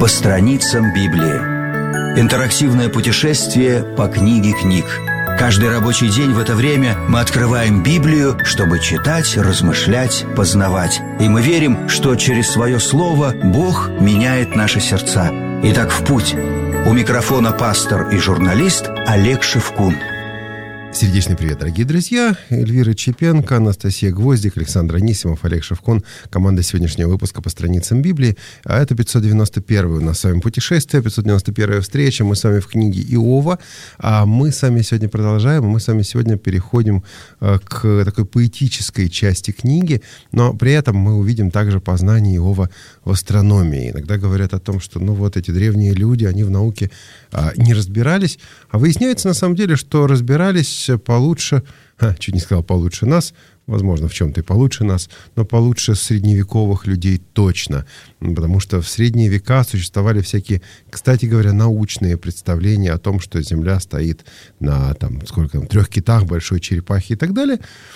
По страницам Библии. Интерактивное путешествие по книге книг. Каждый рабочий день в это время мы открываем Библию, чтобы читать, размышлять, познавать. И мы верим, что через свое слово Бог меняет наши сердца. Итак, в путь. У микрофона пастор и журналист Олег Шевкун. Сердечный привет, дорогие друзья. Эльвира Чепенко, Анастасия Гвоздик, Александр Анисимов, Олег Шевкун. Команда сегодняшнего выпуска по страницам Библии. А это 591 у нас с вами путешествие, 591 встреча. Мы с вами в книге Иова. А мы с вами сегодня продолжаем. Мы с вами сегодня переходим к такой поэтической части книги. Но при этом мы увидим также познание Иова в астрономии. Иногда говорят о том, что эти древние люди, они в науке не разбирались. А выясняется на самом деле, что разбирались получше, чуть не сказал получше нас, возможно, в чем-то и получше нас, но получше средневековых людей точно. Потому что в средние века существовали всякие, кстати говоря, научные представления о том, что Земля стоит на 3 китах, большой черепахе и так далее.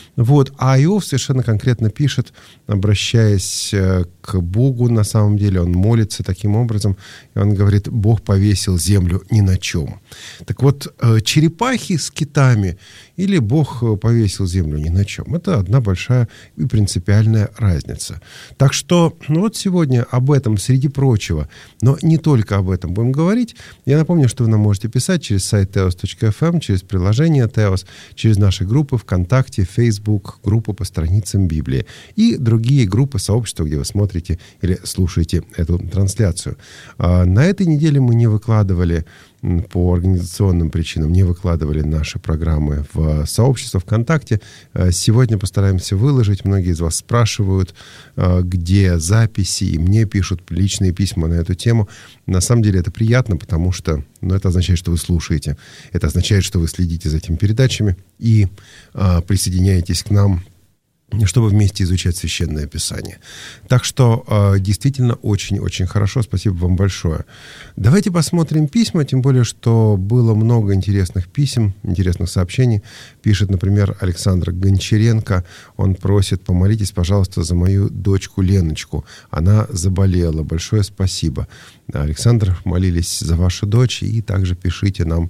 А Иов совершенно конкретно пишет, обращаясь к Богу, на самом деле, он молится таким образом, и он говорит: Бог повесил землю ни на чем. Так вот, черепахи с китами или Бог повесил землю ни на чем — это одна большая и принципиальная разница. Так что сегодня об этом, среди прочего, но не только об этом будем говорить. Я напомню, что вы нам можете писать через сайт teos.fm, через приложение Teos, через наши группы ВКонтакте, Facebook, группу по страницам Библии и другие группы, сообщества, где вы смотрите или слушаете эту трансляцию. На этой неделе мы не выкладывали, по организационным причинам, не выкладывали наши программы в сообщество ВКонтакте. Сегодня постараемся выложить. Многие из вас спрашивают, где записи, и мне пишут личные письма на эту тему. На самом деле это приятно, потому что это означает, что вы слушаете. Это означает, что вы следите за этими передачами и присоединяетесь к нам, чтобы вместе изучать Священное Писание. Так что действительно очень-очень хорошо. Спасибо вам большое. Давайте посмотрим письма, тем более, что было много интересных писем, интересных сообщений. Пишет, например, Александр Гончаренко. Он просит: помолитесь, пожалуйста, за мою дочку Леночку. Она заболела. Большое спасибо. Александр, молились за вашу дочь, и также пишите нам,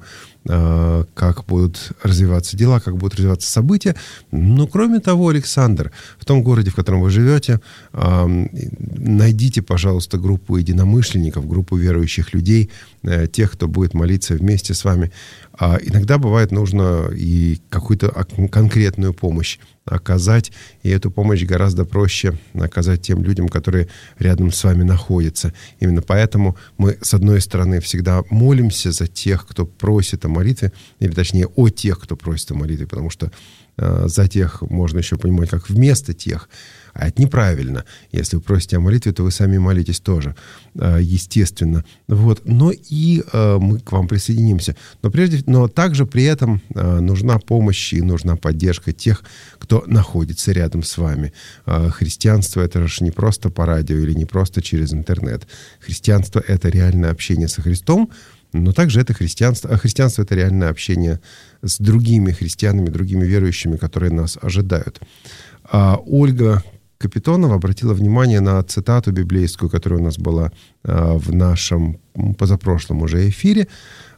как будут развиваться дела, как будут развиваться события. Но, кроме того, Александр, в том городе, в котором вы живете, найдите, пожалуйста, группу единомышленников, группу верующих людей, тех, кто будет молиться вместе с вами. Иногда бывает нужно и какую-то конкретную помощь оказать, и эту помощь гораздо проще оказать тем людям, которые рядом с вами находятся. Именно поэтому мы, с одной стороны, всегда молимся за тех, кто просит о молитве, или точнее о тех, кто просит о молитве, потому что за тех можно еще понимать как вместо тех, а это неправильно. Если вы просите о молитве, то вы сами молитесь тоже, естественно. Но и мы к вам присоединимся. Но также при этом нужна помощь и нужна поддержка тех, кто находится рядом с вами. Христианство — это же не просто по радио или не просто через интернет. Христианство — это реальное общение со Христом, но также это христианство. А христианство — это реальное общение с другими христианами, другими верующими, которые нас ожидают. Ольга Капитонова обратила внимание на цитату библейскую, которая у нас была в нашем позапрошлом уже эфире.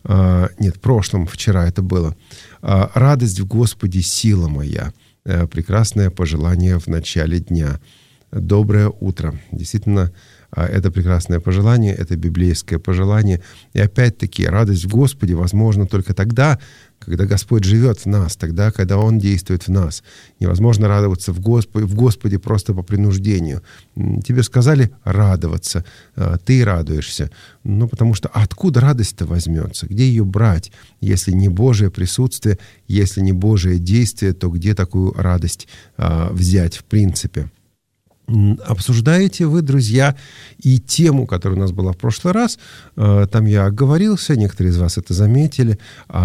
Вчера это было. «Радость в Господе — сила моя». Прекрасное пожелание в начале дня. Доброе утро. Действительно, это прекрасное пожелание, это библейское пожелание. И опять-таки, радость в Господе возможна только тогда, когда Господь живет в нас, тогда, когда Он действует в нас. Невозможно радоваться в Господе просто по принуждению. Тебе сказали радоваться, ты радуешься. Потому что откуда радость-то возьмется? Где ее брать? Если не Божие присутствие, если не Божие действие, то где такую радость взять в принципе? Обсуждаете вы, друзья, и тему, которая у нас была в прошлый раз. Там я оговорился, некоторые из вас это заметили,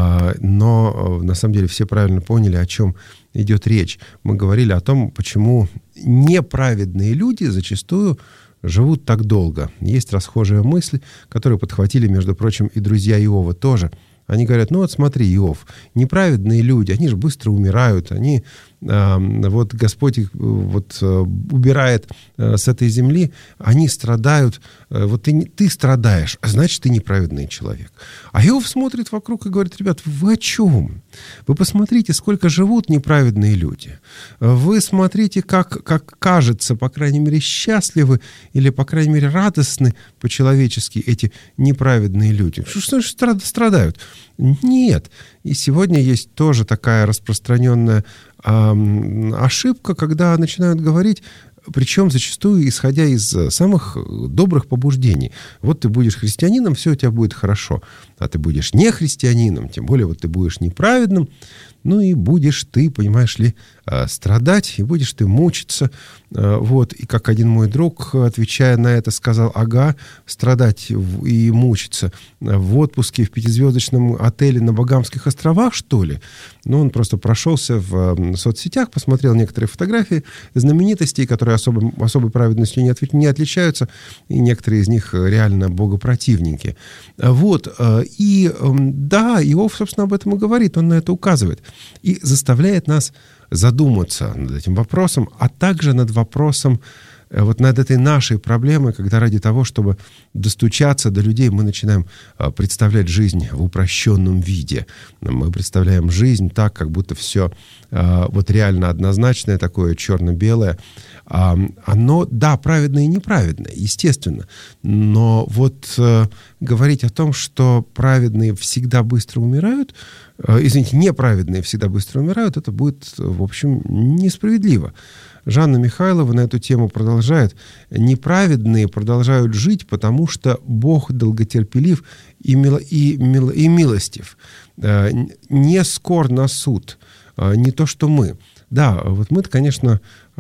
но на самом деле все правильно поняли, о чем идет речь. Мы говорили о том, почему неправедные люди зачастую живут так долго. Есть расхожая мысль, которую подхватили, между прочим, и друзья Иова тоже. Они говорят: смотри, Иов, неправедные люди, они же быстро умирают, они вот Господь их убирает с этой земли, они страдают. Вот ты страдаешь, а значит, ты неправедный человек. А Иов смотрит вокруг и говорит: ребят, вы о чем? Вы посмотрите, сколько живут неправедные люди. Вы смотрите, как кажется, по крайней мере, счастливы или, по крайней мере, радостны по-человечески эти неправедные люди. Что значит страдают? Нет. И сегодня есть тоже такая распространенная ошибка, когда начинают говорить, причем зачастую исходя из самых добрых побуждений. Вот ты будешь христианином, все у тебя будет хорошо. А ты будешь не христианином, тем более вот ты будешь неправедным, ну и будешь ты, понимаешь ли, страдать, и будешь ты мучиться. Вот. И как один мой друг, отвечая на это, сказал: ага, страдать и мучиться в отпуске в 5-звездочном отеле на Багамских островах, что ли? Ну, он просто прошелся в соцсетях, посмотрел некоторые фотографии знаменитостей, которые особой праведностью не отличаются, и некоторые из них реально богопротивники. Вот. И да, Иов, собственно, об этом и говорит, он на это указывает. И заставляет нас задуматься над этим вопросом, а также над вопросом, вот над этой нашей проблемой, когда ради того, чтобы достучаться до людей, мы начинаем представлять жизнь в упрощенном виде. Мы представляем жизнь так, как будто все вот реально однозначное, такое черно-белое. Оно, да, праведное и неправедное, естественно. Но вот говорить о том, что праведные всегда быстро умирают, извините, неправедные всегда быстро умирают, это будет, в общем, несправедливо. Жанна Михайлова на эту тему продолжает: неправедные продолжают жить, потому что Бог долготерпелив и милостив, не скор на суд, не то что мы. Да, вот мы-то, конечно,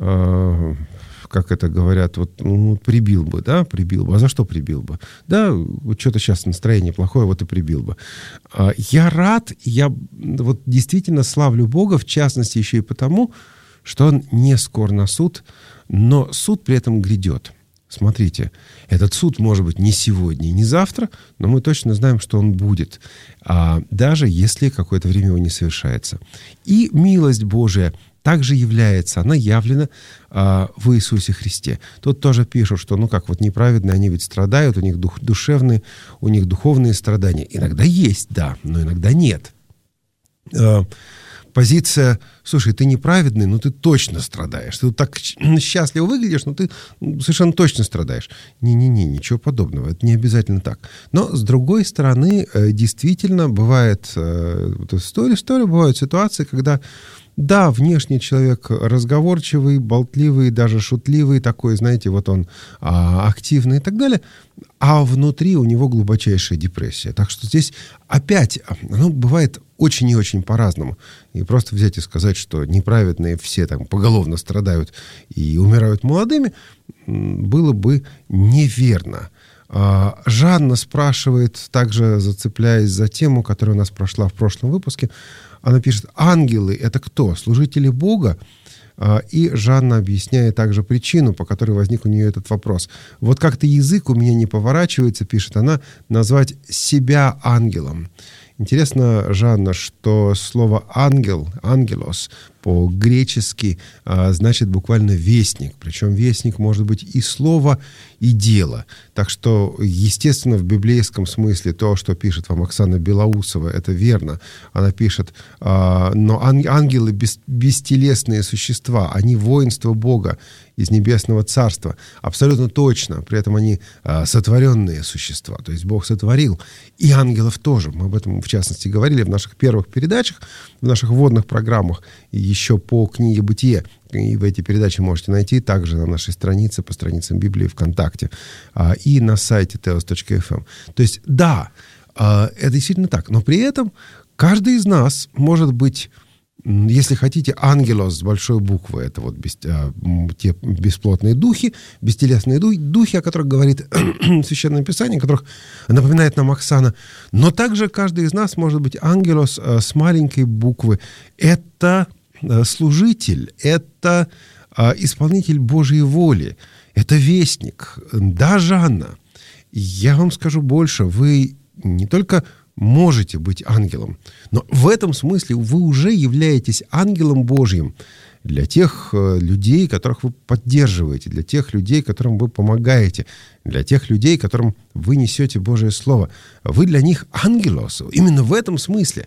как это говорят, прибил бы. А за что прибил бы? Да, вот что-то сейчас настроение плохое, вот и прибил бы. Я рад, я вот действительно славлю Бога, в частности, еще и потому, что Он не скор на суд, но суд при этом грядет. Смотрите, этот суд может быть не сегодня и не завтра, но мы точно знаем, что он будет, даже если какое-то время его не совершается. И милость Божия также является, она явлена в Иисусе Христе. Тут тоже пишут, что, неправедные, они ведь страдают, у них душевные, у них духовные страдания. Иногда есть, да, но иногда нет. Позиция: слушай, ты неправедный, но ты точно страдаешь. Ты так счастливо выглядишь, но ты совершенно точно страдаешь. Не-не-не, ничего подобного. Это не обязательно так. Но, с другой стороны, действительно бывает история, бывают ситуации, когда, да, внешний человек разговорчивый, болтливый, даже шутливый, такой, знаете, вот он активный и так далее, а внутри у него глубочайшая депрессия. Так что здесь опять оно бывает очень и очень по-разному. И просто взять и сказать, что неправедные все там поголовно страдают и умирают молодыми, было бы неверно. Жанна спрашивает, также зацепляясь за тему, которая у нас прошла в прошлом выпуске, она пишет: ангелы — это кто? Служители Бога? И Жанна объясняет также причину, по которой возник у нее этот вопрос. Вот как-то язык у меня не поворачивается, пишет она, назвать себя ангелом. Интересно, Жанна, что слово «ангел», «ангелос» по-гречески значит буквально «вестник». Причем вестник может быть и слово, и дело. Так что, естественно, в библейском смысле то, что пишет вам Оксана Белоусова, это верно. Она пишет: но ангелы бестелесные существа, они воинство Бога из небесного царства. Абсолютно точно. При этом они сотворенные существа. То есть Бог сотворил и ангелов тоже. Мы об этом, в частности, говорили в наших первых передачах, в наших вводных программах, и еще по книге «Бытие». И вы эти передачи можете найти также на нашей странице, по страницам Библии ВКонтакте, и на сайте teos.fm. То есть, да, это действительно так. Но при этом каждый из нас может быть, если хотите, ангелос с большой буквы. Это вот те бесплотные духи, бестелесные духи, о которых говорит Священное Писание, о которых напоминает нам Оксана. Но также каждый из нас может быть ангелос с маленькой буквы. Это служитель, это исполнитель Божьей воли, это вестник. Да, Жанна, я вам скажу больше, вы не только можете быть ангелом, но в этом смысле вы уже являетесь ангелом Божьим. для тех людей, которых вы поддерживаете, для тех людей, которым вы помогаете, для тех людей, которым вы несете Божие Слово. Вы для них ангелос. Именно в этом смысле.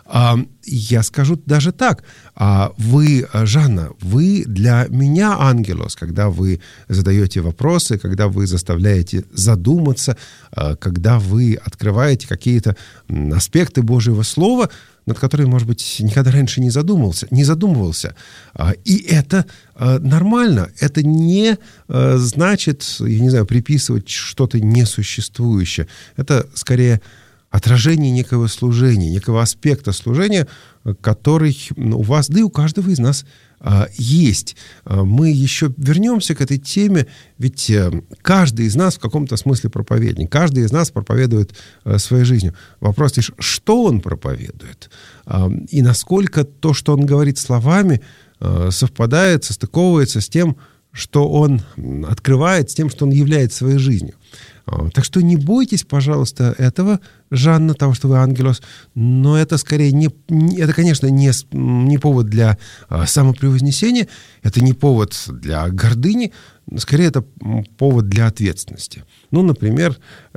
Я скажу даже так. Вы, Жанна, вы для меня ангелос, когда вы задаете вопросы, когда вы заставляете задуматься, когда вы открываете какие-то аспекты Божьего Слова, над которыми, может быть, никогда раньше не задумывался. И это нормально. Это не значит, я не знаю, приписывать что-то несуществующее. Это скорее отражение некого служения, некого аспекта служения, который у вас, да и у каждого из нас есть. Мы еще вернемся к этой теме, ведь каждый из нас в каком-то смысле проповедник. Каждый из нас проповедует своей жизнью. Вопрос лишь, что он проповедует, и насколько то, что он говорит словами, совпадает, состыковывается с тем, что он открывает, с тем, что он является своей жизнью. Так что не бойтесь, пожалуйста, этого, Жанна, того, что вы ангелос, но это скорее это, конечно, не повод для самопревознесения, это не повод для гордыни, скорее это повод для ответственности. Ну, например,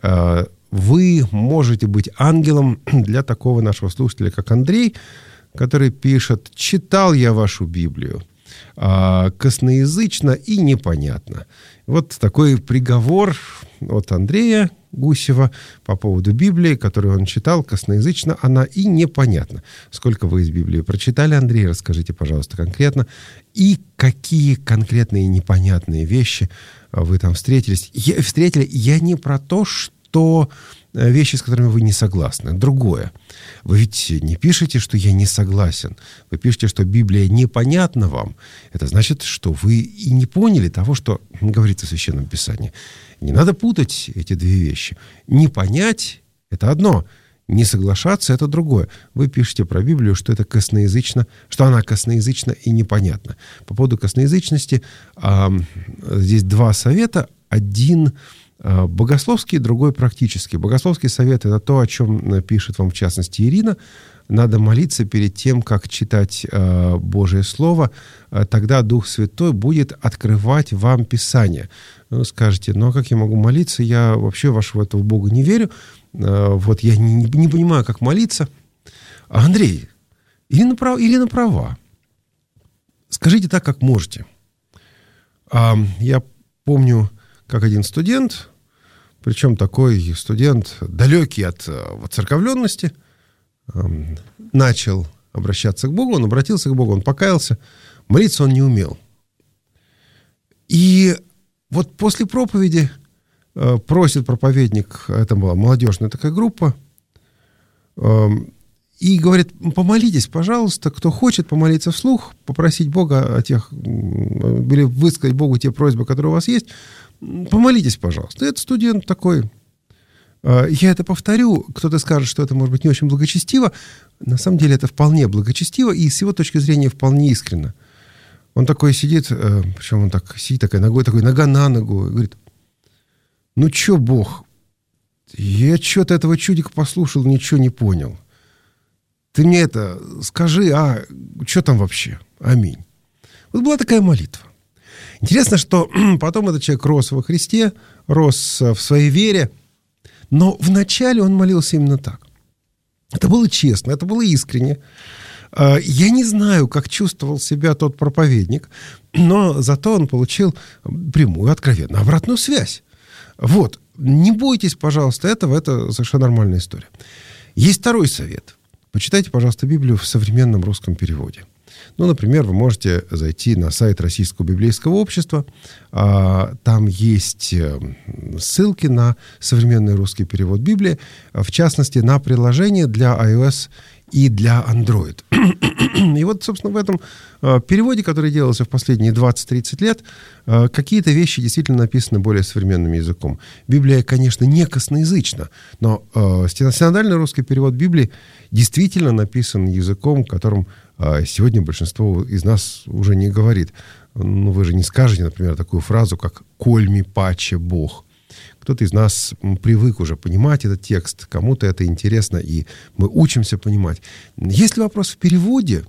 вы можете быть ангелом для такого нашего слушателя, как Андрей, который пишет: «Читал я вашу Библию, косноязычно и непонятно». Вот такой приговор от Андрея Гусева по поводу Библии, которую он читал, косноязычно она и непонятна. Сколько вы из Библии прочитали, Андрей, расскажите, пожалуйста, конкретно. И какие конкретные непонятные вещи вы там встретили. Я не про то, что вещи, с которыми вы не согласны. Другое. Вы ведь не пишете, что я не согласен. Вы пишете, что Библия непонятна вам. Это значит, что вы и не поняли того, что говорится в Священном Писании. Не надо путать эти две вещи. Не понять – это одно. Не соглашаться – это другое. Вы пишете про Библию, что это косноязычно, что она косноязычна и непонятна. По поводу косноязычности здесь два совета. Один богословский, другой практический. Богословский совет – это то, о чем пишет вам, в частности, Ирина. Надо молиться перед тем, как читать Божие Слово. Тогда Дух Святой будет открывать вам Писание. Вы скажете: ну а как я могу молиться? Я вообще вашего этого Бога не верю. Вот я не понимаю, как молиться. Андрей, Ирина права. Скажите так, как можете. Я помню, как один студент, причем такой студент, далекий от воцерковленности, начал обращаться к Богу, он обратился к Богу, он покаялся, молиться он не умел. И вот после проповеди просит проповедник, это была молодежная такая группа, и говорит: помолитесь, пожалуйста, кто хочет помолиться вслух, попросить Бога о тех, или высказать Богу те просьбы, которые у вас есть, помолитесь, пожалуйста. И этот студент такой: я это повторю, кто-то скажет, что это может быть не очень благочестиво. На самом деле это вполне благочестиво и с его точки зрения вполне искренно. Он такой сидит, причем он так сидит, нога на ногу, и говорит: ну чё, Бог, я что-то этого чудика послушал, ничего не понял. Ты мне это скажи, что там вообще? Аминь. Вот была такая молитва. Интересно, что потом этот человек рос во Христе, рос в своей вере, но вначале он молился именно так. Это было честно, это было искренне. Я не знаю, как чувствовал себя тот проповедник, но зато он получил прямую, откровенную обратную связь. Вот. Не бойтесь, пожалуйста, этого, это совершенно нормальная история. Есть второй совет. Почитайте, пожалуйста, Библию в современном русском переводе. Ну, например, вы можете зайти на сайт Российского библейского общества. Там есть ссылки на современный русский перевод Библии, в частности, на приложение для iOS и для Android. И вот, собственно, в этом переводе, который делался в последние 20-30 лет, какие-то вещи действительно написаны более современным языком. Библия, конечно, не косноязычна, но синодальный русский перевод Библии действительно написан языком, которым сегодня большинство из нас уже не говорит. Ну, вы же не скажете, например, такую фразу, как «кольми паче Бог». Кто-то из нас привык уже понимать этот текст, кому-то это интересно, и мы учимся понимать. Если вопрос в переводе,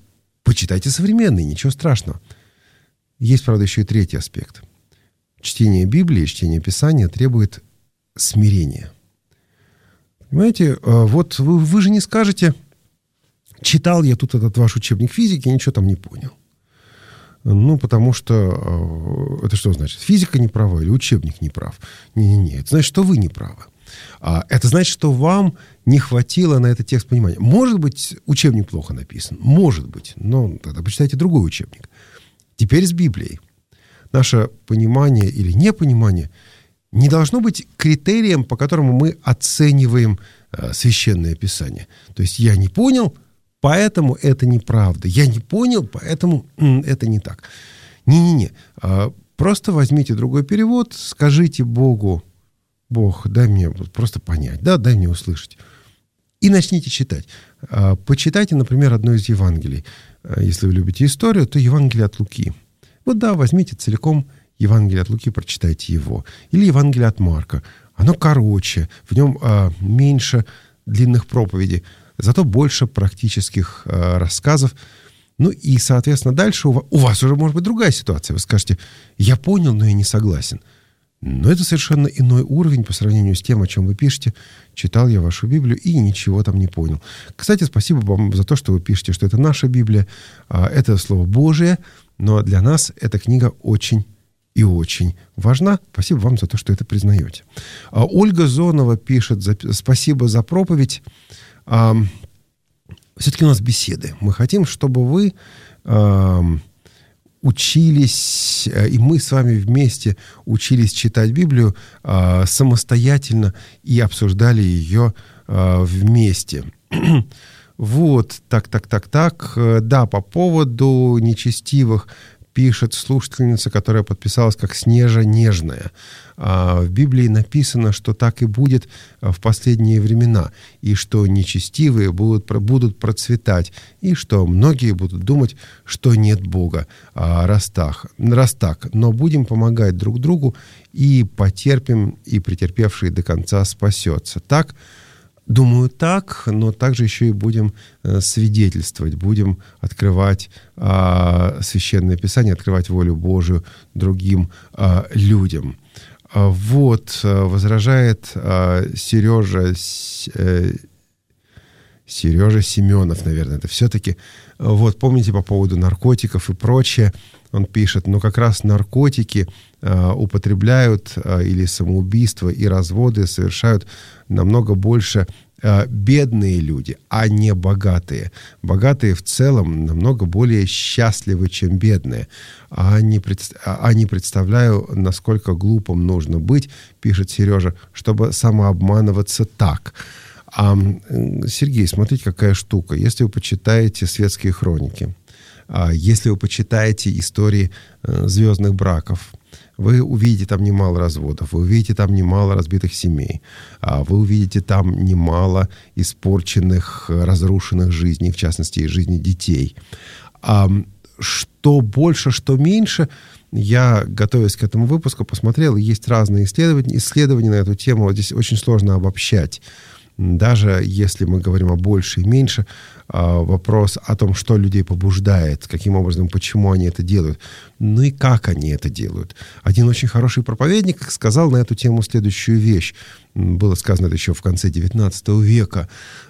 почитайте современный, ничего страшного. Есть, правда, еще и третий аспект. Чтение Библии, чтение Писания требует смирения. Понимаете, вот вы же не скажете: читал я тут этот ваш учебник физики, ничего там не понял. Ну, потому что это что значит? Физика не права или учебник не прав? Не-не-не, это значит, что вы не правы. Это значит, что вам не хватило на этот текст понимания. Может быть, учебник плохо написан, может быть, но тогда почитайте другой учебник. Теперь с Библией. Наше понимание или непонимание не должно быть критерием, по которому мы оцениваем Священное Писание. То есть я не понял, поэтому это неправда. Я не понял, поэтому это не так. Не-не-не. Просто возьмите другой перевод, скажите Богу: Бог, дай мне просто понять, да, дай мне услышать. И начните читать. Почитайте, например, одно из Евангелий. Если вы любите историю, то Евангелие от Луки. Вот да, возьмите целиком Евангелие от Луки, прочитайте его. Или Евангелие от Марка. Оно короче, в нем меньше длинных проповедей, зато больше практических рассказов. Ну и, соответственно, дальше у вас уже может быть другая ситуация. Вы скажете: я понял, но я не согласен. Но это совершенно иной уровень по сравнению с тем, о чем вы пишете. Читал я вашу Библию и ничего там не понял. Кстати, спасибо вам за то, что вы пишете, что это наша Библия. Это Слово Божие, но для нас эта книга очень и очень важна. Спасибо вам за то, что это признаете. Ольга Зонова пишет: спасибо за проповедь. Все-таки у нас беседы. Мы хотим, чтобы вы учились, и мы с вами вместе учились читать Библию самостоятельно и обсуждали ее вместе. Вот, так. Да, по поводу нечестивых пишет слушательница, которая подписалась как Снежа Нежная. В Библии написано, что так и будет в последние времена, и что нечестивые будут процветать, и что многие будут думать, что нет Бога, раз так. Но будем помогать друг другу, и потерпим, и претерпевший до конца спасется. Так? Думаю, так, но также еще и будем свидетельствовать, будем открывать Священное Писание, открывать волю Божию другим людям. Вот, возражает Сережа Семенов, наверное, это все-таки. Вот, помните, по поводу наркотиков и прочее, он пишет: но как раз наркотики употребляют или самоубийство и разводы совершают намного больше бедные люди, а не богатые. Богатые в целом намного более счастливы, чем бедные. Не представляю, насколько глупым нужно быть, пишет Сережа, чтобы самообманываться так. Сергей, смотрите, какая штука. Если вы почитаете светские хроники, если вы почитаете истории звездных браков, вы увидите там немало разводов, вы увидите там немало разбитых семей, вы увидите там немало испорченных, разрушенных жизней, в частности, жизни детей. Что больше, что меньше, я, готовясь к этому выпуску, посмотрел, есть разные исследования на эту тему. Вот здесь очень сложно обобщать. Даже если мы говорим о больше и меньше, вопрос о том, что людей побуждает, каким образом, почему они это делают, ну и как они это делают. Один очень хороший проповедник сказал на эту тему следующую вещь. Было сказано это еще в конце XIX века.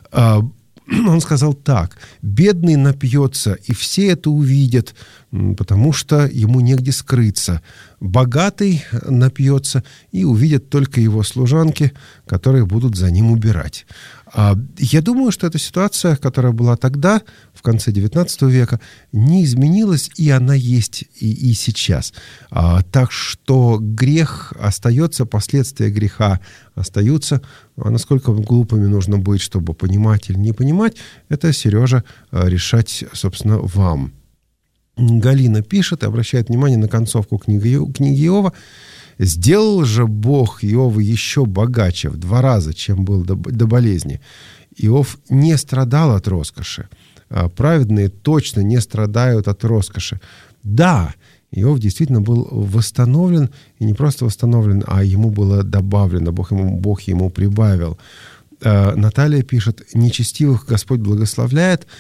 Он сказал так: бедный напьется, и все это увидят, потому что ему негде скрыться. Богатый напьется, и увидят только его служанки, которые будут за ним убирать. Я думаю, что эта ситуация, которая была тогда, в конце XIX века, не изменилась, и она есть и сейчас. Так что грех остается, последствия греха остаются. А насколько глупыми нужно быть, чтобы понимать или не понимать, это, Сережа, решать, собственно, вам. Галина пишет и обращает внимание на концовку книги Иова. «Сделал же Бог Иова еще богаче в 2 раза, чем был до болезни. Иов не страдал от роскоши. Праведные точно не страдают от роскоши». Да, Иов действительно был восстановлен, и не просто восстановлен, а ему было добавлено, Бог ему прибавил. Наталья пишет: «Нечестивых Господь благословляет».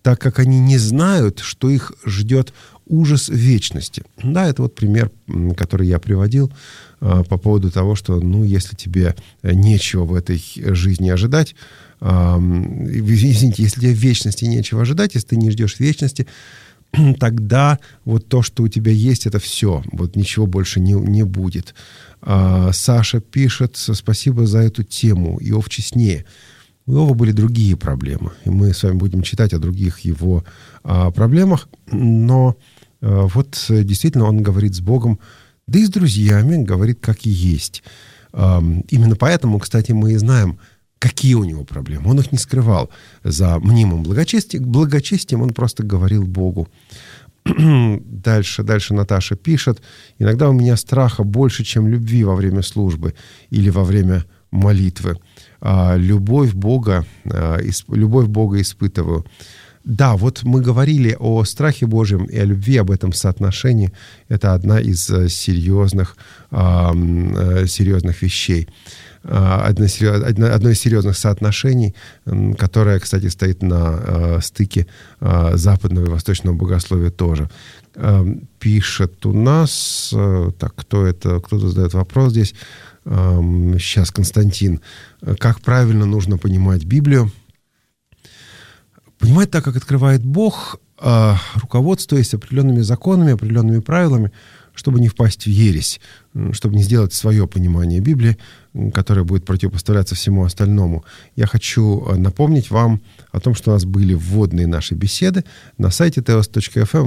так как они не знают, что их ждет ужас вечности. Да, это вот пример, который я приводил по поводу того, что, если тебе нечего в этой жизни ожидать, извините, если тебе в вечности нечего ожидать, если ты не ждешь вечности, тогда вот то, что у тебя есть, это все. Вот ничего больше не будет. Саша пишет: спасибо за эту тему. Иов честнее. У Иова были другие проблемы. И мы с вами будем читать о других его проблемах. Но вот действительно он говорит с Богом, да и с друзьями, говорит, как и есть. Именно поэтому, кстати, мы и знаем, какие у него проблемы. Он их не скрывал за мнимым благочестием, он просто говорил Богу. Дальше Наташа пишет: иногда у меня страха больше, чем любви во время службы или во время молитвы. Любовь Бога испытываю. Да, вот мы говорили о страхе Божьем и о любви, об этом соотношении. Это одна из серьезных вещей. Одно из серьезных соотношений, которое, кстати, стоит на стыке западного и восточного богословия тоже. Пишет у нас... Так, кто это? Кто-то задает вопрос здесь. Сейчас Константин. Как правильно нужно понимать Библию? Понимать так, как открывает Бог, руководствуясь определенными законами, определенными правилами, чтобы не впасть в ересь, чтобы не сделать свое понимание Библии, которое будет противопоставляться всему остальному. Я хочу напомнить вам о том, что у нас были вводные наши беседы на сайте teos.fm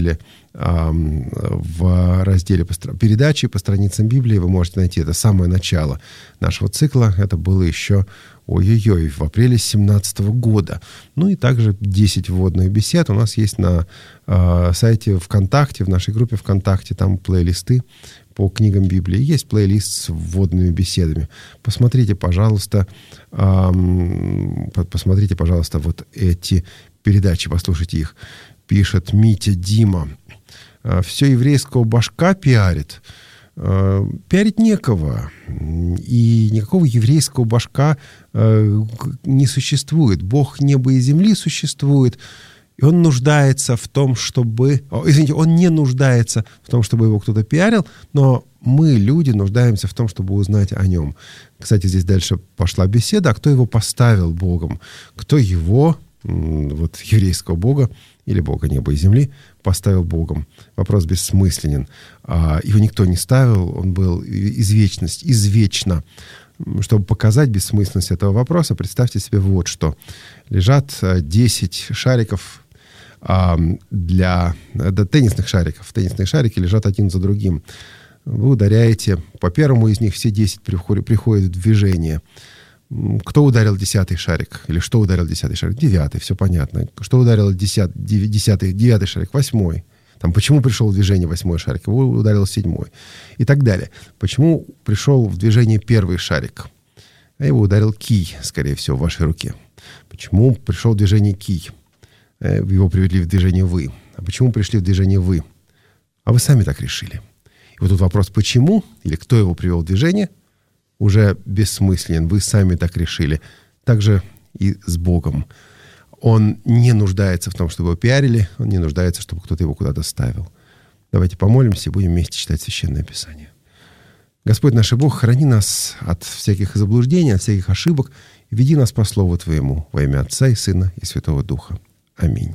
в разделе передачи по страницам Библии. Вы можете найти это самое начало нашего цикла. Это было еще в апреле 2017 года. И также 10 вводных бесед у нас есть на сайте ВКонтакте, в нашей группе ВКонтакте. Там плейлисты по книгам Библии. Есть плейлист с вводными беседами. Посмотрите, пожалуйста, вот эти передачи, послушайте их. Пишет Митя Дима: все еврейского башка пиарит. Пиарить некого. И никакого еврейского башка не существует. Бог неба и земли существует. И он нуждается в том, чтобы... он не нуждается в том, чтобы его кто-то пиарил, но мы, люди, нуждаемся в том, чтобы узнать о нем. Кстати, здесь дальше пошла беседа, а кто его поставил Богом? Кто его, еврейского Бога, или Бога неба и земли, поставил Богом? Вопрос бессмысленен. Его никто не ставил, он был извечно. Чтобы показать бессмысленность этого вопроса, представьте себе вот что. Лежат 10 шариков теннисных шариков. Теннисные шарики лежат один за другим. Вы ударяете по первому из них, все 10 приходят в движение. Кто ударил 10-й шарик? Или что ударил 10-й шарик? 9-й, все понятно. Что ударил 9-й шарик? 8-й. Почему пришел в движение 8-й шарик? Его ударил 7-й. И так далее. Почему пришел в движение 1-й шарик? Его ударил кий, скорее всего, в вашей руке. Почему пришел в движение кий? Его привели в движение вы. А почему пришли в движение вы? А вы сами так решили. И вот тут вопрос, почему или кто его привел в движение, уже бессмысленен. Вы сами так решили. Так же и с Богом. Он не нуждается в том, чтобы его пиарили. Он не нуждается, чтобы кто-то его куда-то ставил. Давайте помолимся и будем вместе читать Священное Писание. Господь наш Бог, храни нас от всяких заблуждений, от всяких ошибок. И веди нас по Слову Твоему во имя Отца и Сына и Святого Духа. Аминь.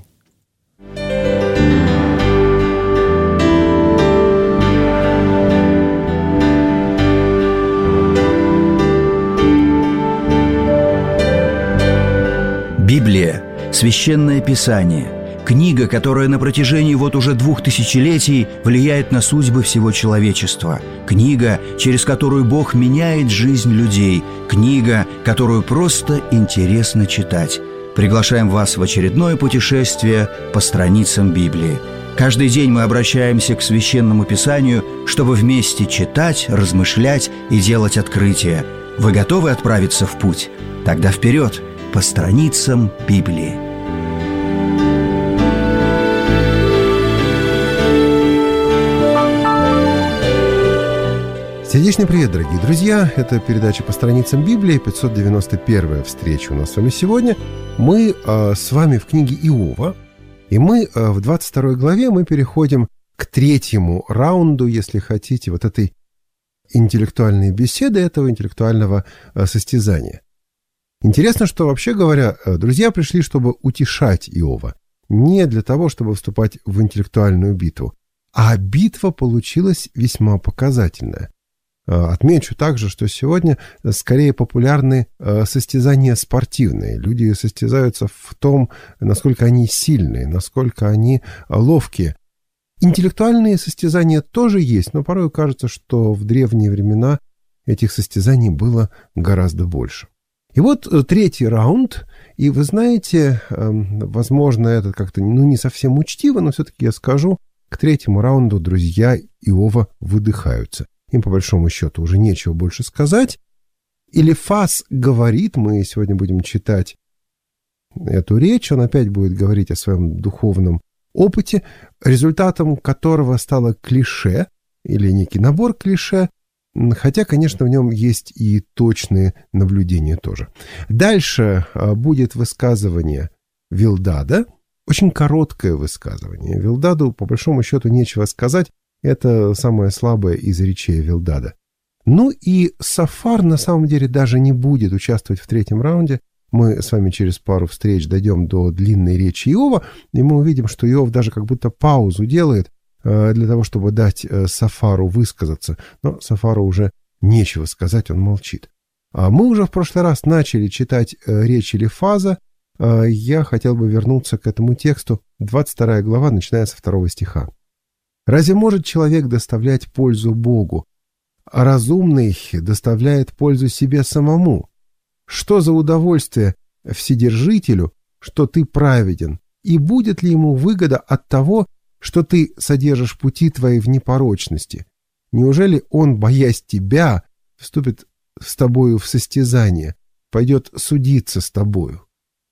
Библия – Священное Писание, книга, которая на протяжении уже 2000 летий влияет на судьбы всего человечества, книга, через которую Бог меняет жизнь людей, книга, которую просто интересно читать. Приглашаем вас в очередное путешествие по страницам Библии. Каждый день мы обращаемся к Священному Писанию, чтобы вместе читать, размышлять и делать открытия. Вы готовы отправиться в путь? Тогда вперед! По страницам Библии. Сердечный привет, дорогие друзья! Это передача «По страницам Библии», 591-я встреча у нас с вами сегодня. Мы с вами в книге Иова, и мы в 22 главе мы переходим к третьему раунду, если хотите, вот этой интеллектуальной беседы, этого интеллектуального состязания. Интересно, что, вообще говоря, друзья пришли, чтобы утешать Иова, не для того, чтобы вступать в интеллектуальную битву, а битва получилась весьма показательная. Отмечу также, что сегодня скорее популярны состязания спортивные. Люди состязаются в том, насколько они сильные, насколько они ловкие. Интеллектуальные состязания тоже есть, но порой кажется, что в древние времена этих состязаний было гораздо больше. И вот третий раунд, и вы знаете, возможно, это как-то не совсем учтиво, но все-таки я скажу, к третьему раунду друзья Иова выдыхаются. Им, по большому счету, уже нечего больше сказать. Элифаз говорит, мы сегодня будем читать эту речь, он опять будет говорить о своем духовном опыте, результатом которого стало клише, или некий набор клише, хотя, конечно, в нем есть и точные наблюдения тоже. Дальше будет высказывание Вилдада, очень короткое высказывание. Вилдаду, по большому счету, нечего сказать. Это самое слабое из речей Вилдада. Ну и Сафар на самом деле даже не будет участвовать в третьем раунде. Мы с вами через пару встреч дойдем до длинной речи Иова, и мы увидим, что Иов даже как будто паузу делает для того, чтобы дать Сафару высказаться. Но Сафару уже нечего сказать, он молчит. А мы уже в прошлый раз начали читать речь Элифаза. Я хотел бы вернуться к этому тексту. 22 глава, начиная со 2 стиха. «Разве может человек доставлять пользу Богу, а разумный доставляет пользу себе самому? Что за удовольствие Вседержителю, что ты праведен, и будет ли ему выгода от того, что ты содержишь пути твои в непорочности? Неужели он, боясь тебя, вступит с тобою в состязание, пойдет судиться с тобою?»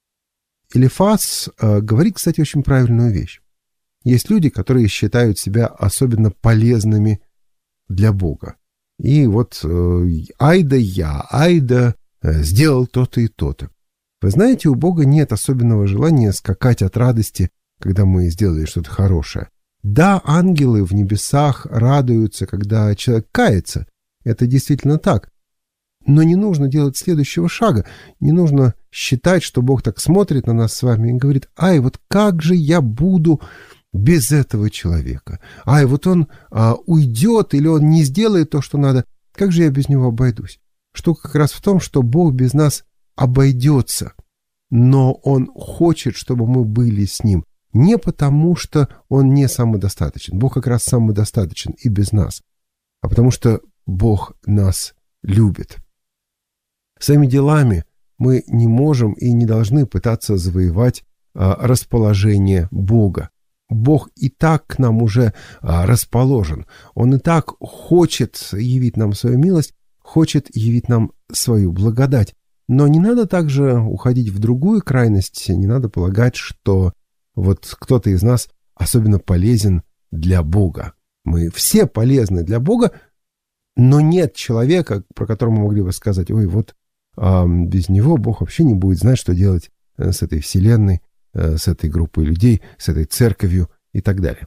Элифаз говорит, кстати, очень правильную вещь. Есть люди, которые считают себя особенно полезными для Бога. И вот айда я, айда сделал то-то и то-то. Вы знаете, у Бога нет особенного желания скакать от радости, когда мы сделали что-то хорошее. Да, ангелы в небесах радуются, когда человек кается. Это действительно так. Но не нужно делать следующего шага. Не нужно считать, что Бог так смотрит на нас с вами и говорит: «Ай, вот как же я буду без этого человека? Ай, вот он уйдет или он не сделает то, что надо. Как же я без него обойдусь?» Штука как раз в том, что Бог без нас обойдется. Но Он хочет, чтобы мы были с Ним. Не потому, что Он не самодостаточен. Бог как раз самодостаточен и без нас. А потому что Бог нас любит. Своими делами мы не можем и не должны пытаться завоевать расположение Бога. Бог и так к нам уже расположен. Он и так хочет явить нам свою милость, хочет явить нам свою благодать. Но не надо также уходить в другую крайность, не надо полагать, что вот кто-то из нас особенно полезен для Бога. Мы все полезны для Бога, но нет человека, про которого мы могли бы сказать: ой, вот без него Бог вообще не будет знать, что делать с этой вселенной, с этой группой людей, с этой церковью и так далее.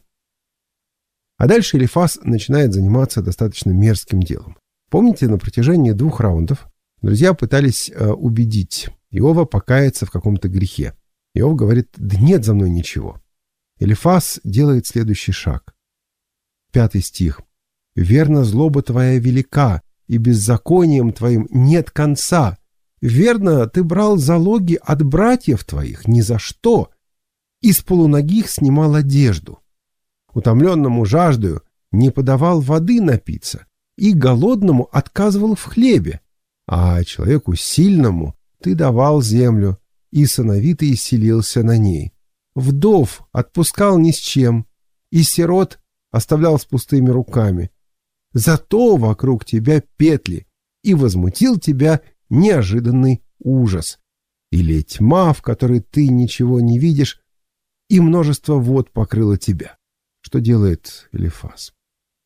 А дальше Элифаз начинает заниматься достаточно мерзким делом. Помните, на протяжении 2 раундов друзья пытались убедить Иова покаяться в каком-то грехе. Иов говорит: да нет за мной ничего. Элифаз делает следующий шаг. 5 стих. «Верно, злоба твоя велика, и беззаконием твоим нет конца. Верно, ты брал залоги от братьев твоих ни за что, и с полуногих снимал одежду. Утомленному жаждою не подавал воды напиться, и голодному отказывал в хлебе, а человеку сильному ты давал землю, и сановитый селился на ней. Вдов отпускал ни с чем, и сирот оставлял с пустыми руками. Зато вокруг тебя петли, и возмутил тебя неожиданный ужас, или тьма, в которой ты ничего не видишь, и множество вод покрыло тебя». Что делает Элифаз?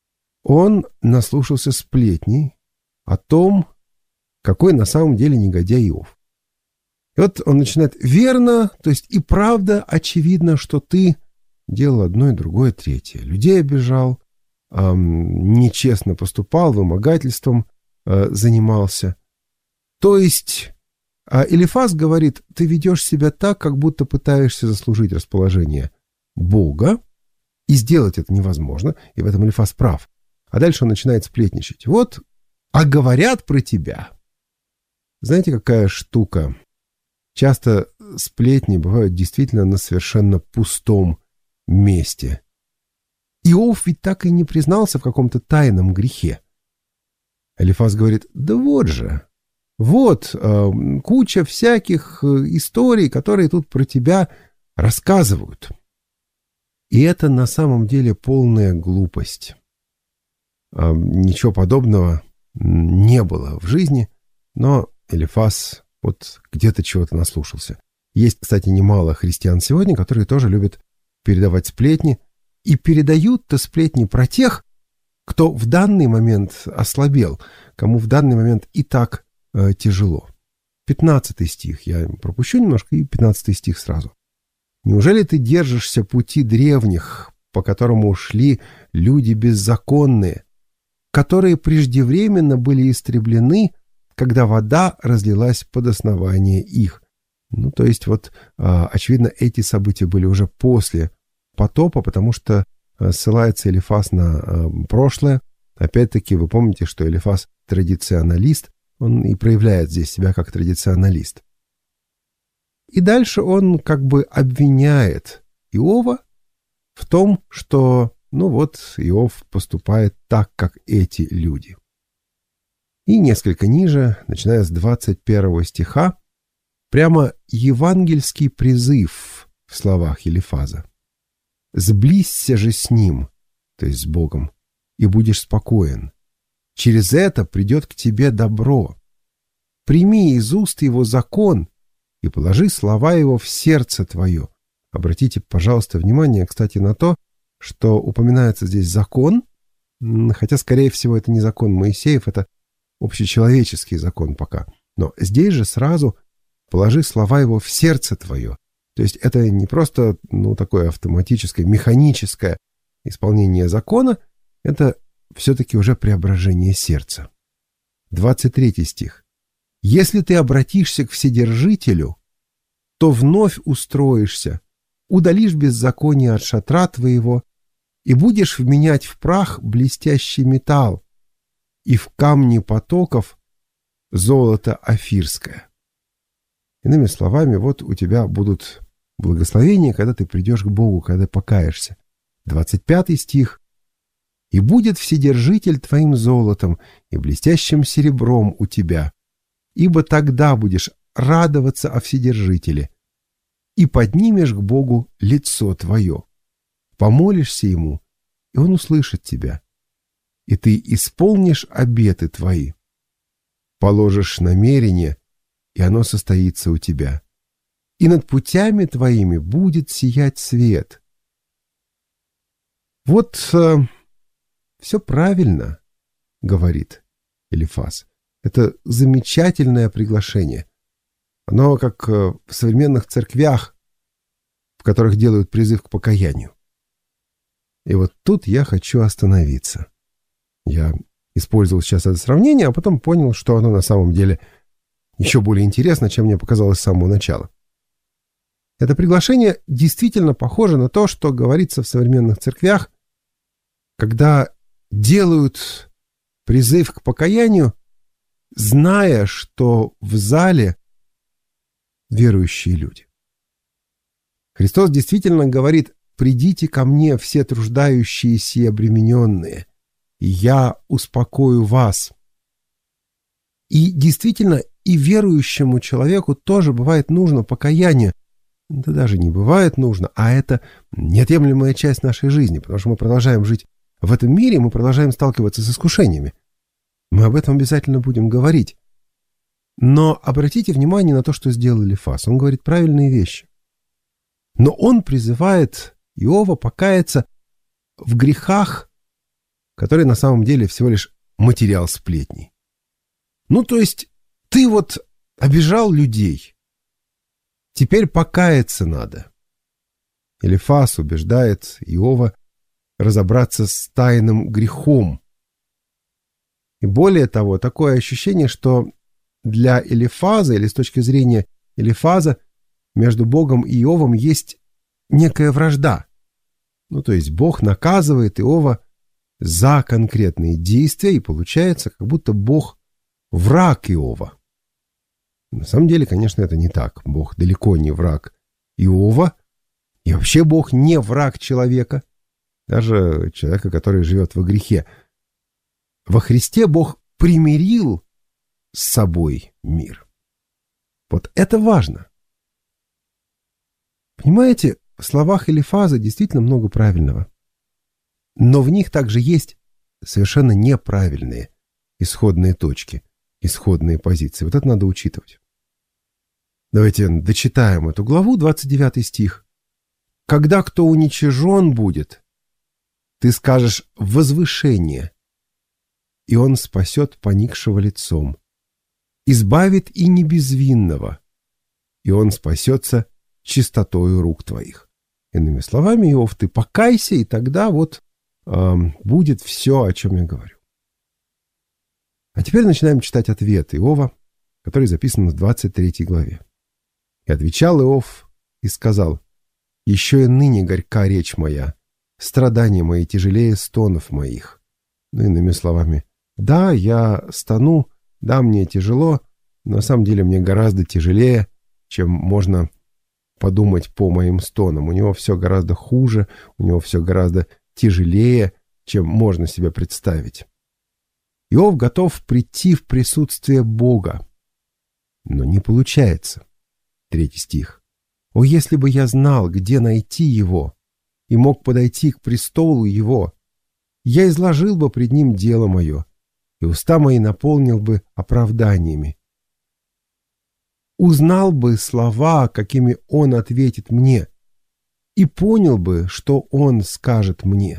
он наслушался сплетней о том, какой на самом деле негодяй Иов. И вот он начинает: верно, то есть и правда очевидно, что ты делал одно и другое, третье. Людей обижал, нечестно поступал, вымогательством занимался. То есть Элифаз говорит: ты ведешь себя так, как будто пытаешься заслужить расположение Бога, и сделать это невозможно, и в этом Элифаз прав. А дальше он начинает сплетничать. Вот, а говорят про тебя. Знаете, какая штука? Часто сплетни бывают действительно на совершенно пустом месте. Иов ведь так и не признался в каком-то тайном грехе. Элифаз говорит: да вот же, вот куча всяких историй, которые тут про тебя рассказывают. И это на самом деле полная глупость. Ничего подобного не было в жизни, но Элифаз вот где-то чего-то наслушался. Есть, кстати, немало христиан сегодня, которые тоже любят передавать сплетни, и передают-то сплетни про тех, кто в данный момент ослабел, кому в данный момент и так тяжело. 15 стих, я пропущу немножко, и 15 стих сразу. «Неужели ты держишься пути древних, по которому ушли люди беззаконные, которые преждевременно были истреблены, когда вода разлилась под основание их?» Ну, то есть, вот, очевидно, эти события были уже после потопа, потому что ссылается Элифаз на прошлое. Опять-таки, вы помните, что Элифаз традиционалист, он и проявляет здесь себя как традиционалист. И дальше он как бы обвиняет Иова в том, что, ну вот, Иов поступает так, как эти люди. И несколько ниже, начиная с 21 стиха, прямо евангельский призыв в словах Элифаза. «Сблизься же с ним», то есть с Богом, «и будешь спокоен. Через это придет к тебе добро. Прими из уст его закон и положи слова его в сердце твое». Обратите, пожалуйста, внимание, кстати, на то, что упоминается здесь закон, хотя, скорее всего, это не закон Моисеев, это общечеловеческий закон пока. Но здесь же сразу положи слова его в сердце твое. То есть это не просто, ну, такое автоматическое, механическое исполнение закона, это все-таки уже преображение сердца. 23 стих. «Если ты обратишься к Вседержителю, то вновь устроишься, удалишь беззаконие от шатра твоего и будешь вменять в прах блестящий металл и в камни потоков золото офирское». Иными словами, вот у тебя будут благословения, когда ты придешь к Богу, когда покаешься. 25 стих. «И будет Вседержитель твоим золотом и блестящим серебром у тебя, ибо тогда будешь радоваться о Вседержителе, и поднимешь к Богу лицо твое, помолишься Ему, и Он услышит тебя, и ты исполнишь обеты твои, положишь намерение, и оно состоится у тебя, и над путями твоими будет сиять свет». Вот все правильно, говорит Элифаз. Это замечательное приглашение. Оно как в современных церквях, в которых делают призыв к покаянию. И вот тут я хочу остановиться. Я использовал сейчас это сравнение, а потом понял, что оно на самом деле еще более интересно, чем мне показалось с самого начала. Это приглашение действительно похоже на то, что говорится в современных церквях, когда делают призыв к покаянию, зная, что в зале верующие люди. Христос действительно говорит: «Придите ко мне, все труждающиеся и обремененные, и я успокою вас». И действительно, и верующему человеку тоже бывает нужно покаяние. Да даже не бывает нужно, а это неотъемлемая часть нашей жизни, потому что мы продолжаем жить в этом мире, мы продолжаем сталкиваться с искушениями. Мы об этом обязательно будем говорить. Но обратите внимание на то, что сделал Элифаз. Он говорит правильные вещи. Но он призывает Иова покаяться в грехах, который на самом деле всего лишь материал сплетней. Ну, то есть, ты вот обижал людей. Теперь покаяться надо. Элифаз убеждает Иова разобраться с тайным грехом. И более того, такое ощущение, что для Элифаза, или с точки зрения Элифаза, между Богом и Иовом есть некая вражда. Ну, то есть Бог наказывает Иова за конкретные действия, и получается, как будто Бог враг Иова. На самом деле, конечно, это не так. Бог далеко не враг Иова, и вообще Бог не враг человека, даже человека, который живет во грехе. Во Христе Бог примирил с собой мир. Вот это важно. Понимаете, в словах Элифаза действительно много правильного. Но в них также есть совершенно неправильные исходные точки, исходные позиции. Вот это надо учитывать. Давайте дочитаем эту главу, 29 стих. «Когда кто уничижен будет, ты скажешь возвышение, и он спасет поникшего лицом, избавит и небезвинного, и он спасется чистотою рук твоих». Иными словами, Иов, ты покайся, и тогда вот будет все, о чем я говорю. А теперь начинаем читать ответ Иова, который записан в 23 главе. «И отвечал Иов и сказал: еще и ныне горька речь моя, страдания мои тяжелее стонов моих». Ну, иными словами, да, я стану, да, мне тяжело, но на самом деле мне гораздо тяжелее, чем можно подумать по моим стонам. У него все гораздо хуже, у него все гораздо тяжелее, чем можно себе представить. Иов готов прийти в присутствие Бога, но не получается. 3 стих. «О, если бы я знал, где найти его, и мог подойти к престолу его, я изложил бы пред ним дело мое, и уста мои наполнил бы оправданиями. Узнал бы слова, какими он ответит мне, и понял бы, что он скажет мне».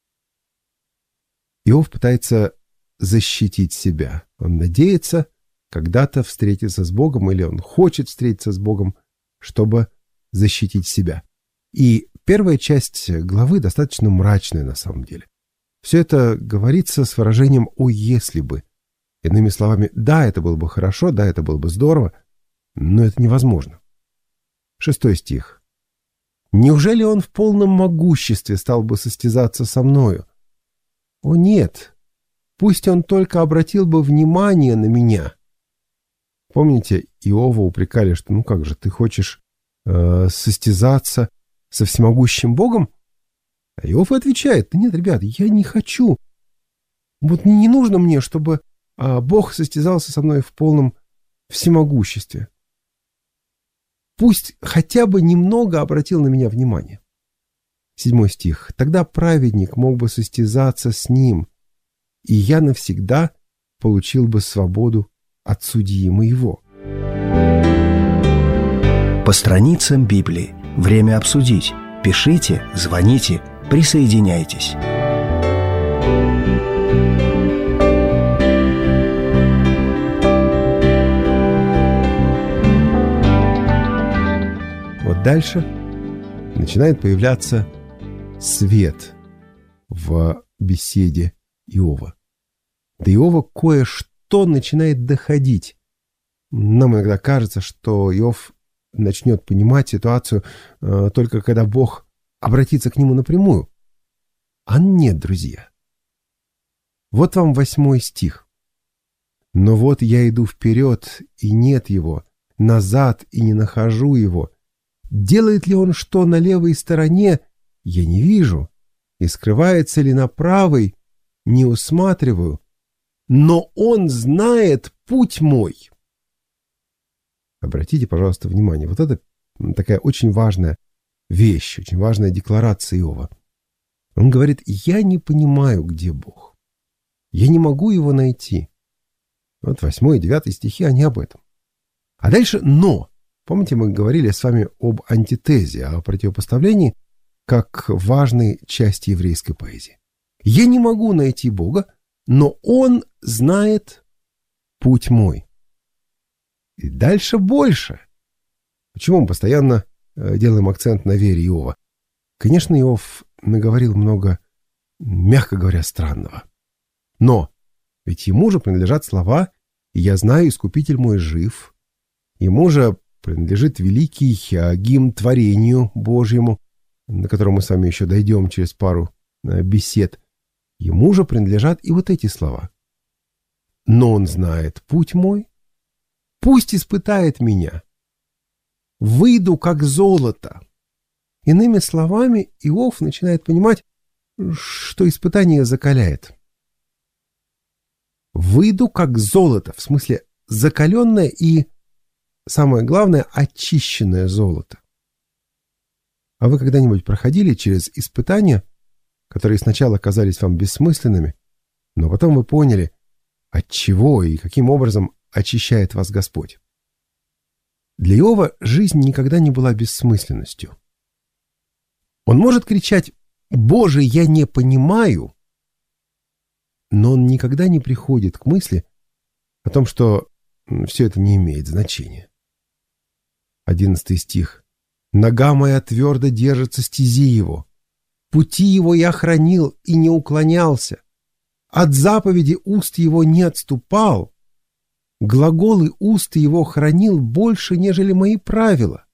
Иов пытается защитить себя. Он надеется когда-то встретиться с Богом, или он хочет встретиться с Богом, чтобы защитить себя. И первая часть главы достаточно мрачная на самом деле. Все это говорится с выражением «о, если бы». Иными словами, да, это было бы хорошо, да, это было бы здорово, но это невозможно. 6 стих. «Неужели он в полном могуществе стал бы состязаться со мною? О, нет, пусть он только обратил бы внимание на меня». Помните, Иова упрекали, что ну как же, ты хочешь состязаться со всемогущим Богом? А Иов отвечает: да нет, ребят, я не хочу. Вот не нужно мне, чтобы Бог состязался со мной в полном всемогуществе. Пусть хотя бы немного обратил на меня внимание. 7 стих. «Тогда праведник мог бы состязаться с ним, и я навсегда получил бы свободу от судьи моего». По страницам Библии. Время обсудить. Пишите, звоните, присоединяйтесь. Вот дальше начинает появляться свет в беседе Иова. До Иова кое-что начинает доходить. Нам иногда кажется, что Иов начнет понимать ситуацию только когда Бог обратится к нему напрямую. А нет, друзья. Вот вам 8 стих. «Но вот я иду вперед, и нет его, назад, и не нахожу его. Делает ли он что на левой стороне, я не вижу, и скрывается ли на правой, не усматриваю. Но он знает путь мой». Обратите, пожалуйста, внимание. Вот это такая очень важная вещь, очень важная декларация Иова. Он говорит: я не понимаю, где Бог. Я не могу его найти. Вот 8 и 9 стихи, они об этом. А дальше «но». Помните, мы говорили с вами об антитезе, о противопоставлении, как важной части еврейской поэзии. Я не могу найти Бога, но Он знает путь мой. И дальше больше. Почему мы постоянно делаем акцент на вере Иова? Конечно, Иов наговорил много, мягко говоря, странного. Но ведь ему же принадлежат слова «И я знаю, Искупитель мой жив». Ему же принадлежит великий гимн творению Божьему, на котором мы с вами еще дойдем через пару бесед. Ему же принадлежат и вот эти слова. «Но он знает путь мой, пусть испытает меня. Выйду, как золото». Иными словами, Иов начинает понимать, что испытание закаляет. «Выйду, как золото», в смысле закаленное и, самое главное, очищенное золото. А вы когда-нибудь проходили через испытания, которые сначала казались вам бессмысленными, но потом вы поняли, от чего и каким образом очищает вас Господь? Для Иова жизнь никогда не была бессмысленностью. Он может кричать «Боже, я не понимаю», но он никогда не приходит к мысли о том, что все это не имеет значения. 11 стих. «Нога моя твердо держится стези его. Пути его я хранил и не уклонялся. От заповеди уст его не отступал. Глаголы уст его хранил больше, нежели мои правила».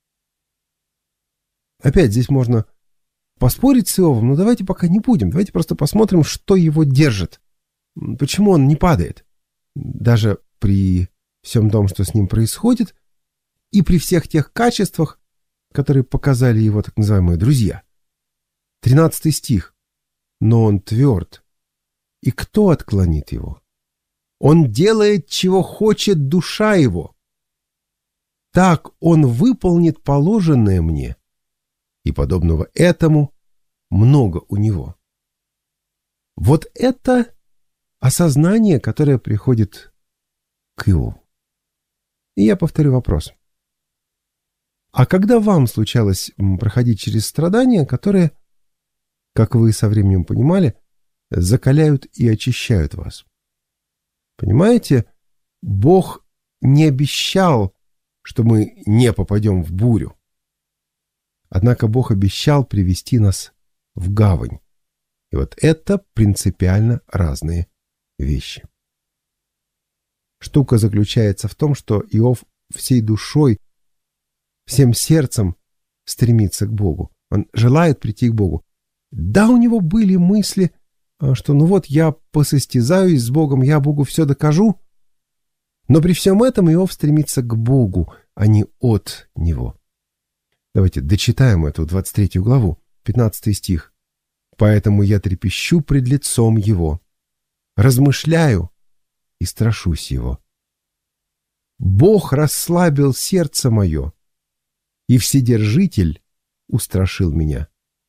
Опять здесь можно поспорить с Иовом, но давайте пока не будем. Давайте просто посмотрим, что его держит. Почему он не падает? Даже при всем том, что с ним происходит, и при всех тех качествах, которые показали его так называемые друзья. 13 стих. «Но он тверд, и кто отклонит его? Он делает, чего хочет душа его. Так он выполнит положенное мне, и подобного этому много у него». Вот это осознание, которое приходит к Иову. И я повторю вопрос. А когда вам случалось проходить через страдания, которые, как вы со временем понимали, закаляют и очищают вас? Понимаете, Бог не обещал, что мы не попадем в бурю. Однако Бог обещал привести нас в гавань. И вот это принципиально разные вещи. Штука заключается в том, что Иов всей душой, всем сердцем стремится к Богу. Он желает прийти к Богу. Да, у него были мысли, что ну вот я посостязаюсь с Богом, я Богу все докажу. Но при всем этом Иов стремится к Богу, а не от Него. Давайте дочитаем эту 23 главу, 15 стих. «Поэтому я трепещу пред лицом Его, размышляю и страшусь Его. Бог расслабил сердце мое, и Вседержитель устрашил меня.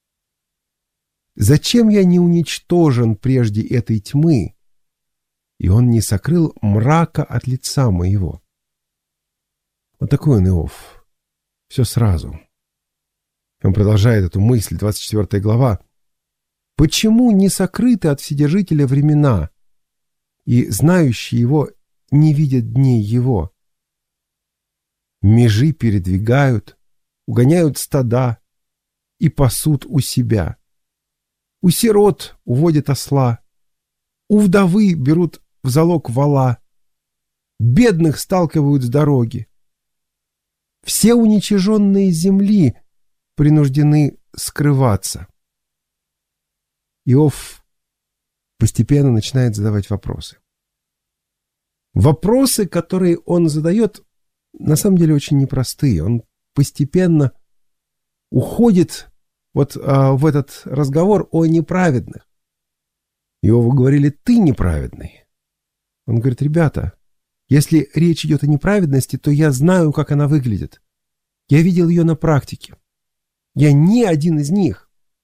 Зачем я не уничтожен прежде этой тьмы, и он не сокрыл мрака от лица моего?» Вот такой он Иов. Все сразу. Он продолжает эту мысль, 24 глава. «Почему не сокрыты от Вседержителя времена, и знающие его не видят дней его? Межи передвигают, угоняют стада и пасут у себя. У сирот уводят осла, у вдовы берут в залог вола, бедных сталкивают с дороги. Все уничиженные земли принуждены скрываться». Иов постепенно начинает задавать вопросы. Вопросы, которые он задает, на самом деле очень непростые. Он постепенно уходит вот в этот разговор о неправедных. Иову говорили: «Ты неправедный». Он говорит: «Ребята, если речь идет о неправедности, то я знаю, как она выглядит. Я видел ее на практике. Я не один из них».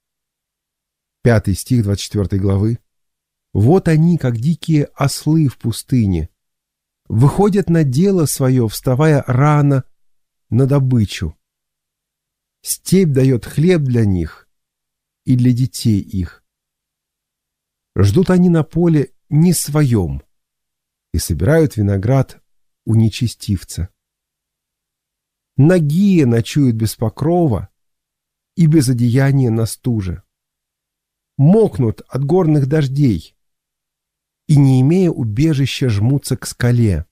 5 стих 24 главы. «Вот они, как дикие ослы в пустыне, выходят на дело свое, вставая рано на добычу. Степь дает хлеб для них и для детей их. Ждут они на поле не своем и собирают виноград у нечестивца. Нагие ночуют без покрова и без одеяния на стуже. Мокнут от горных дождей и, не имея убежища, жмутся к скале.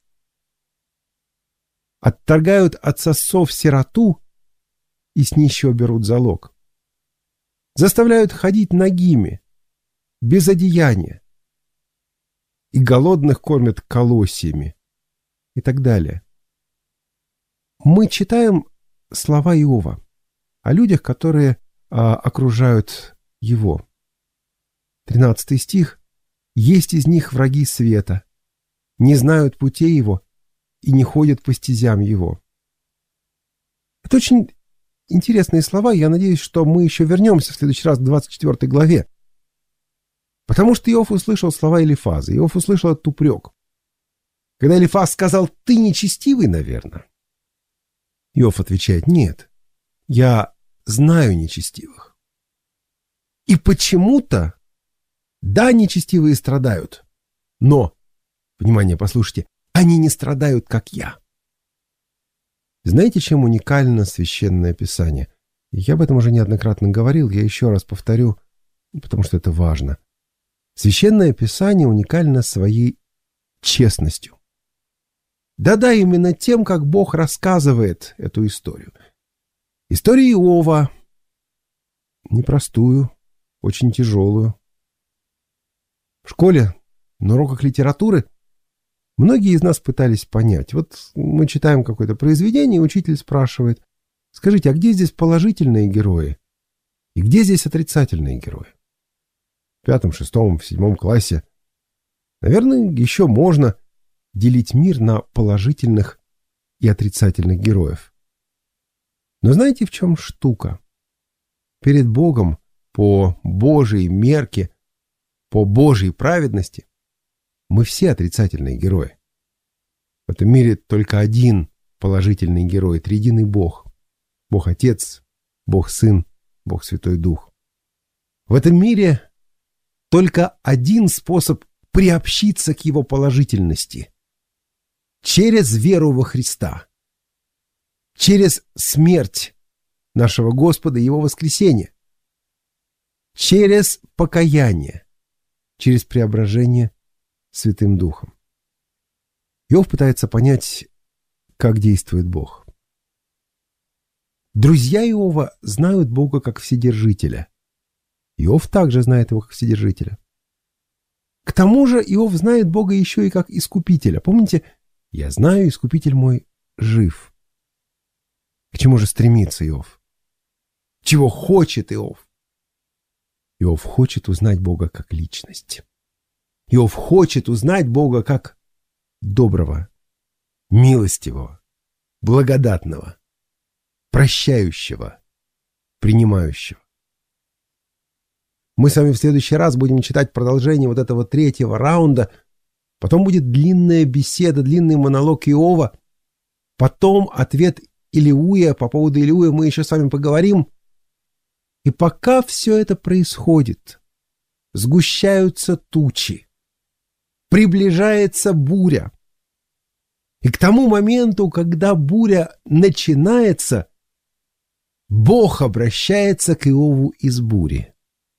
Отторгают от сосов сироту и с нищего берут залог. Заставляют ходить нагими, без одеяния, и голодных кормят колосьями, и так далее. Мы читаем слова Иова о людях, которые окружают его. 13 стих. «Есть из них враги света, не знают путей его и не ходят по стезям его». Это очень интересные слова. Я надеюсь, что мы еще вернемся в следующий раз к 24 главе. Потому что Иов услышал слова Элифаза. Иов услышал этот упрек. Когда Элифаз сказал: «Ты нечестивый, наверное», Иов отвечает: «Нет, я знаю нечестивых. И почему-то, да, нечестивые страдают, но, внимание, послушайте, они не страдают, как я». Знаете, чем уникально Священное Писание? Я об этом уже неоднократно говорил, я еще раз повторю, потому что это важно. Священное Писание уникально своей честностью. Да-да, именно тем, как Бог рассказывает эту историю. Историю Иова непростую, очень тяжелую. В школе, на уроках литературы многие из нас пытались понять. Вот мы читаем какое-то произведение, и учитель спрашивает: скажите, а где здесь положительные герои? И где здесь отрицательные герои? В 5, 6, 7 классе, наверное, еще можно делить мир на положительных и отрицательных героев. Но знаете, в чем штука? Перед Богом, по Божьей мерке, по Божьей праведности, мы все отрицательные герои. В этом мире только один положительный герой — триединый Бог. Бог Отец, Бог Сын, Бог Святой Дух. В этом мире только один способ приобщиться к его положительности — через веру во Христа, через смерть нашего Господа и его воскресение, через покаяние, через преображение Святым Духом. Иов пытается понять, как действует Бог. Друзья Иова знают Бога как Вседержителя. Иов также знает его как Вседержителя. К тому же Иов знает Бога еще и как Искупителя. Помните, я знаю, Искупитель мой жив. К чему же стремится Иов? Чего хочет Иов? Иов хочет узнать Бога как личность. Иов хочет узнать Бога как доброго, милостивого, благодатного, прощающего, принимающего. Мы с вами в следующий раз будем читать продолжение вот этого 3-го раунда. Потом будет длинная беседа, длинный монолог Иова. Потом ответ Илиуя. По поводу Илиуя мы еще с вами поговорим. И пока все это происходит, сгущаются тучи, приближается буря. И к тому моменту, когда буря начинается, Бог обращается к Иову из бури.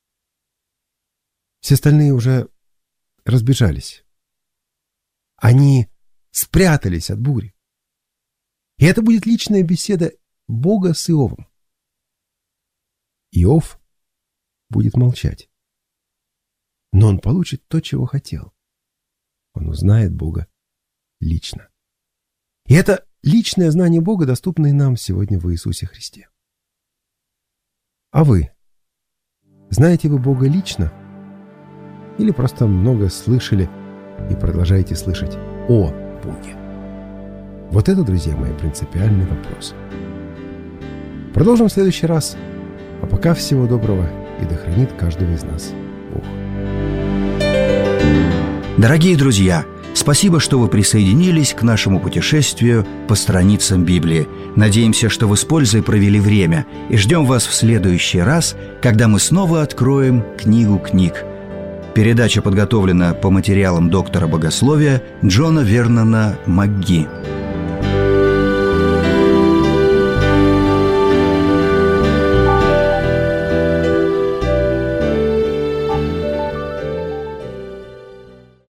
Все остальные уже разбежались. Они спрятались от бури. И это будет личная беседа Бога с Иовом. Иов будет молчать. Но он получит то, чего хотел. Он узнает Бога лично. И это личное знание Бога доступно и нам сегодня в Иисусе Христе. А вы? Знаете вы Бога лично? Или просто много слышали и продолжаете слышать о Боге? Вот это, друзья мои, принципиальный вопрос. Продолжим в следующий раз. А пока всего доброго, и да хранит каждого из нас Бог. Дорогие друзья, спасибо, что вы присоединились к нашему путешествию по страницам Библии. Надеемся, что вы с пользой провели время, и ждем вас в следующий раз, когда мы снова откроем книгу книг. Передача подготовлена по материалам доктора богословия Джона Вернона МакГи.